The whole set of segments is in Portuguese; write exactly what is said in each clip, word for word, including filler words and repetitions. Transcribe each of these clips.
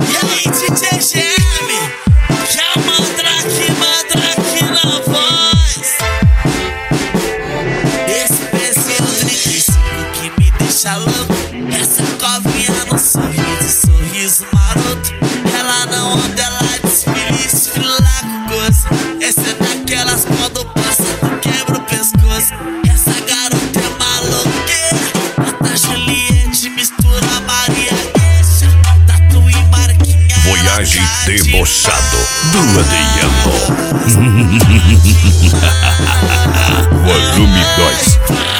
E aí, D J G M, já manda aqui, manda aqui na voz. Esse pezinho trinta e cinco que me deixa louco. Essa covinha no sorriso, sorriso maroto. Ela não anda, ela desfila, desfila com gosto. Essa é daquelas quando passa, tu quebra o pescoço. Essa garota é maloqueira. Bota Juliette, mistura Maria Gueixa. Tatu e Marquinha. Voyage debochado do Adriano. Volume dois.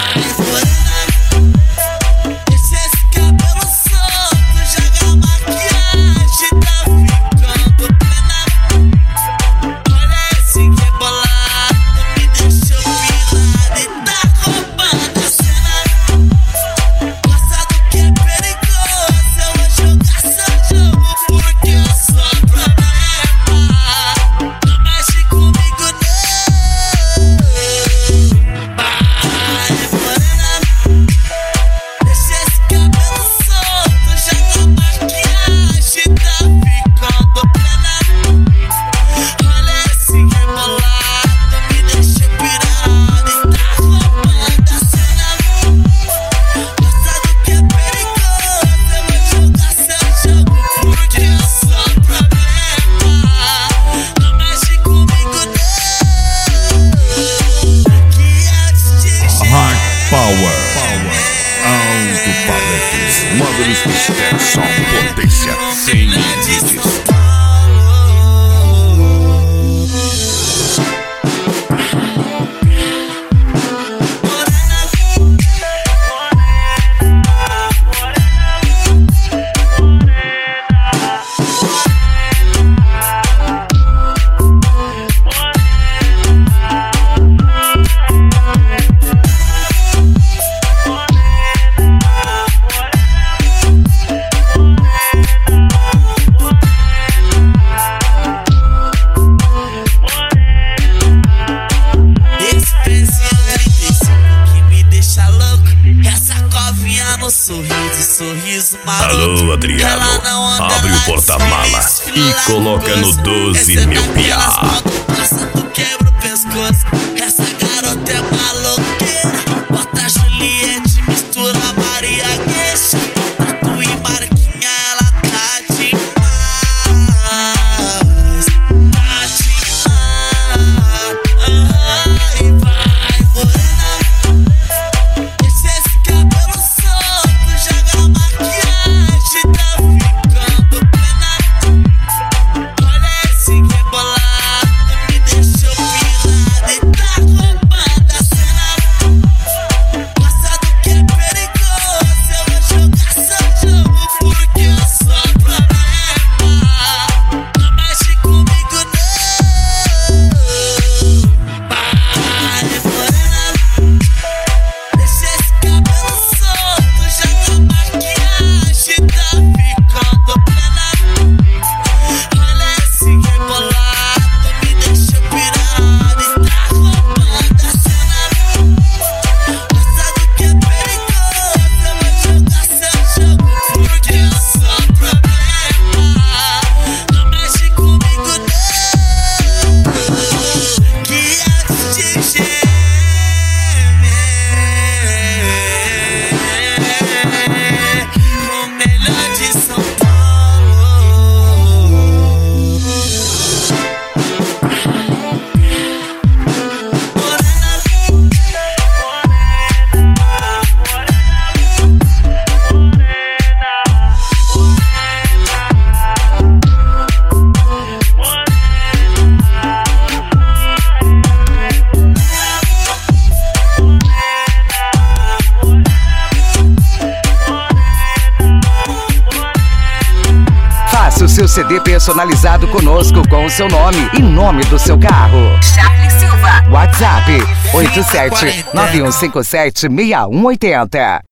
Power, Power, alto-falantes, módulos Mister Som, potência sem limites. Sorriso, sorriso maroto. Alô, Adriano, abre o porta-mala e coloca no doze, meu piá. Passa, tu quebra o pescoço. Essa garota é maloqueira. Bota Juliette, mistura Maria Gueixa. Tatu e Marquinha, ela tá demais. Tá demais. Ai, vai, morena. Deixa esse cabelo solto, joga a maquiagem, tá ficando plena. Olha esse rebolado, me deixou pirado e tá roubando a cena. Gosta do que é perigoso, eu vou jogar seu jogo porque eu sou problema. Não mexe comigo não. Vai, morena. Deixa esse cabelo solto, joga a maquiagem, tá ficando plena. Olha esse rebolado, me deixou pirado e tá roubando a cena. Gosta do que é perigoso, eu vou jogar seu jogo porque eu sou problema. Não mexe comigo não. Que é D J o melhor de São Paulo. Morena, Faça o seu C D personalizado conosco com o seu nome e nome do seu carro. Charlie Silva. WhatsApp oito sete nove um cinco sete seis um oito zero.